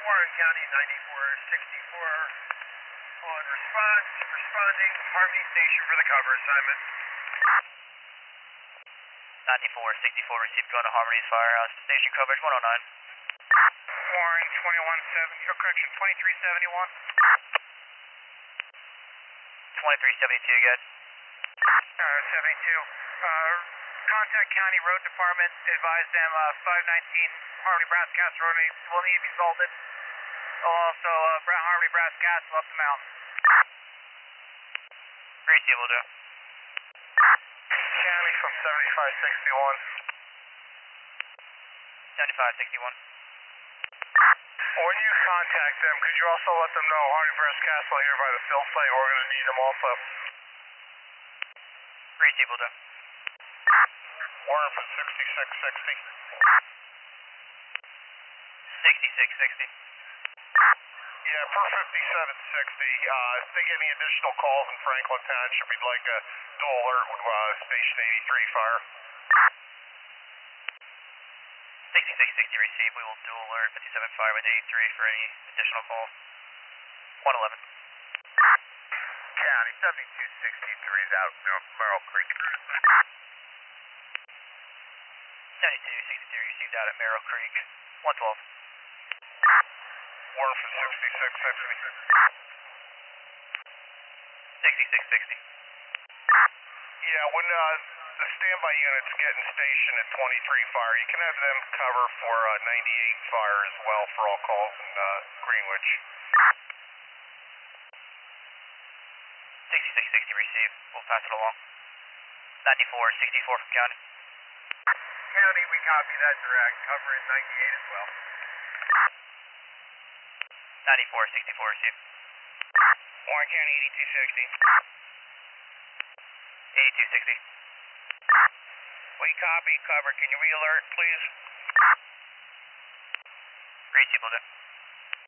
Warren County 9464 on response, responding Harmony Station for the cover assignment. 9464 received, going to Harmony's firehouse, station coverage 109. Warren 217, correction 2371. 2372 again. 72. Contact County Road Department, advise them 519 Harmony Brass Castle Road will need to be salted. Also, Harmony Brass Castle up the mountain. Receive, will do. County from 7561. 7561. When you contact them, could you also let them know Harmony Brass Castle here by the fill site? We're going to need them also. Receive, will do. Warren from 6660. 6660. Yeah, per 5760. If they get any additional calls in Franklin Township, we'd like a dual alert with Station 83 fire. 6660 receive, we will dual alert 57 fire with 83 for any additional calls. 111. County 7263 is out Merrill Creek. 7263 received out at Merrill Creek. 112. Warren from 6660. 6660. Yeah, when the standby units get in station at 23 fire, you can have them cover for 98 fire as well for all calls in Greenwich. 6660 receive, we'll pass it along. 9464 from County. County, we copy that direct, covering 98 as well. 9464 receive. Warren County 8260. 8260. We copy, cover. Can you re-alert, please? Receive, will do.